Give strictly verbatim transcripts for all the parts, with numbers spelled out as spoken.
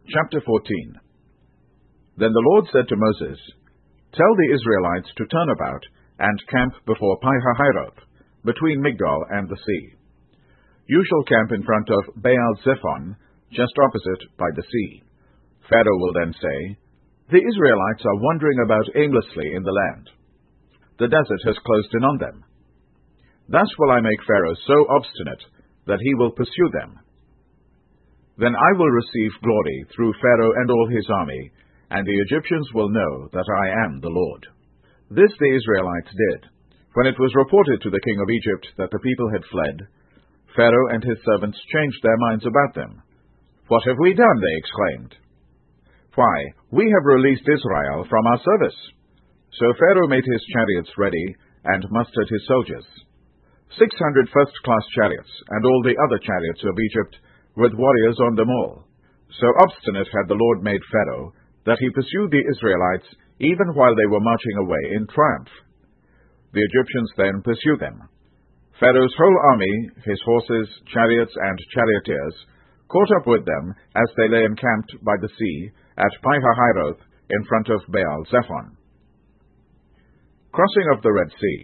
Chapter fourteen. Then the Lord said to Moses, Tell the Israelites to turn about and camp before Pi-hahiroth, between Migdol and the sea. You shall camp in front of Baal-zephon, just opposite by the sea. Pharaoh will then say, The Israelites are wandering about aimlessly in the land. The desert has closed in on them. Thus will I make Pharaoh so obstinate that he will pursue them. Then I will receive glory through Pharaoh and all his army, and the Egyptians will know that I am the Lord. This the Israelites did. When it was reported to the king of Egypt that the people had fled, Pharaoh and his servants changed their minds about them. What have we done? They exclaimed. Why, we have released Israel from our service. So Pharaoh made his chariots ready and mustered his soldiers, six hundred first-class chariots, and all the other chariots of Egypt, with warriors on them all. So obstinate had the Lord made Pharaoh, that he pursued the Israelites even while they were marching away in triumph. The Egyptians then pursued them. Pharaoh's whole army, his horses, chariots, and charioteers, caught up with them as they lay encamped by the sea at Pi-hahiroth in front of Baal-zephon. Crossing of the Red Sea.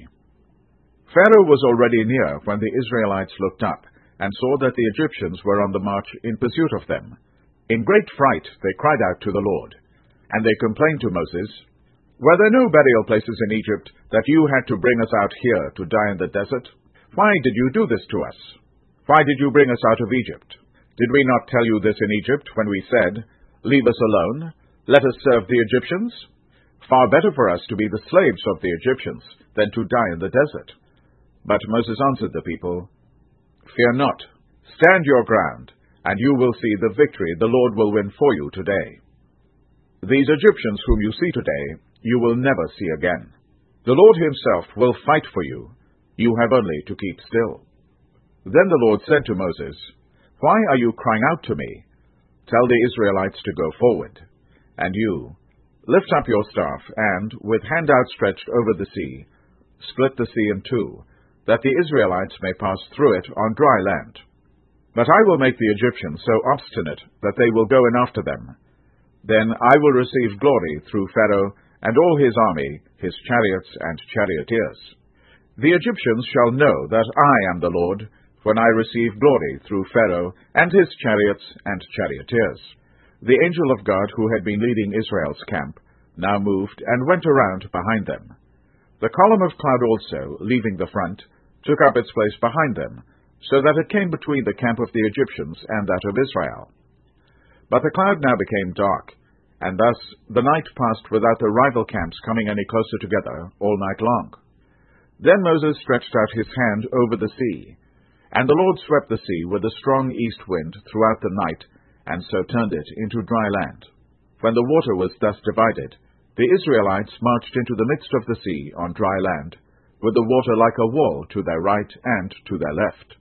Pharaoh was already near when the Israelites looked up and saw that the Egyptians were on the march in pursuit of them. In great fright they cried out to the Lord, and they complained to Moses, Were there no burial places in Egypt, that you had to bring us out here to die in the desert? Why did you do this to us? Why did you bring us out of Egypt? Did we not tell you this in Egypt when we said, Leave us alone, let us serve the Egyptians? Far better for us to be the slaves of the Egyptians than to die in the desert. But Moses answered the people, Fear not, stand your ground, and you will see the victory the Lord will win for you today. These Egyptians whom you see today, you will never see again. The Lord himself will fight for you. You have only to keep still. Then the Lord said to Moses, Why are you crying out to me? Tell the Israelites to go forward. And you, lift up your staff, and, with hand outstretched over the sea, split the sea in two, that the Israelites may pass through it on dry land. But I will make the Egyptians so obstinate that they will go in after them. Then I will receive glory through Pharaoh and all his army, his chariots and charioteers. The Egyptians shall know that I am the Lord, when I receive glory through Pharaoh and his chariots and charioteers. The angel of God who had been leading Israel's camp now moved and went around behind them. The column of cloud also, leaving the front, took up its place behind them, so that it came between the camp of the Egyptians and that of Israel. But the cloud now became dark, and thus the night passed without the rival camps coming any closer together all night long. Then Moses stretched out his hand over the sea, and the Lord swept the sea with a strong east wind throughout the night, and so turned it into dry land. When the water was thus divided, the Israelites marched into the midst of the sea on dry land, with the water like a wall to their right and to their left.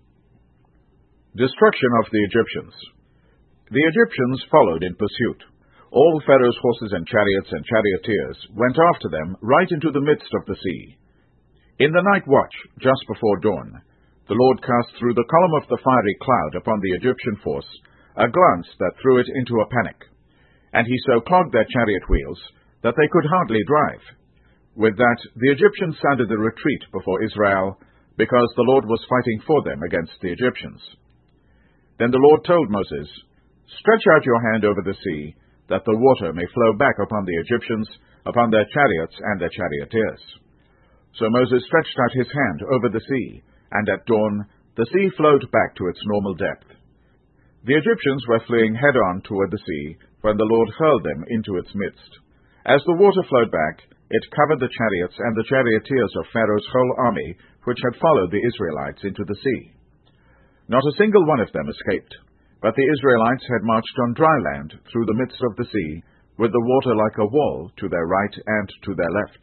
Destruction of the Egyptians. The Egyptians followed in pursuit. All Pharaoh's horses and chariots and charioteers went after them right into the midst of the sea. In the night watch, just before dawn, the Lord cast through the column of the fiery cloud upon the Egyptian force a glance that threw it into a panic, and he so clogged their chariot wheels that they could hardly drive. With that, the Egyptians sounded the retreat before Israel, because the Lord was fighting for them against the Egyptians. Then the Lord told Moses, Stretch out your hand over the sea, that the water may flow back upon the Egyptians, upon their chariots and their charioteers. So Moses stretched out his hand over the sea, and at dawn the sea flowed back to its normal depth. The Egyptians were fleeing head-on toward the sea, when the Lord hurled them into its midst. As the water flowed back, it covered the chariots and the charioteers of Pharaoh's whole army, which had followed the Israelites into the sea. Not a single one of them escaped, but the Israelites had marched on dry land through the midst of the sea, with the water like a wall to their right and to their left.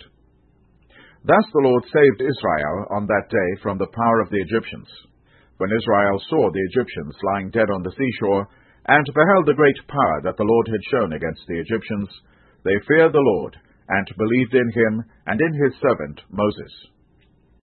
Thus the Lord saved Israel on that day from the power of the Egyptians. When Israel saw the Egyptians lying dead on the seashore, and beheld the great power that the Lord had shown against the Egyptians, they feared the Lord, and believed in him and in his servant Moses.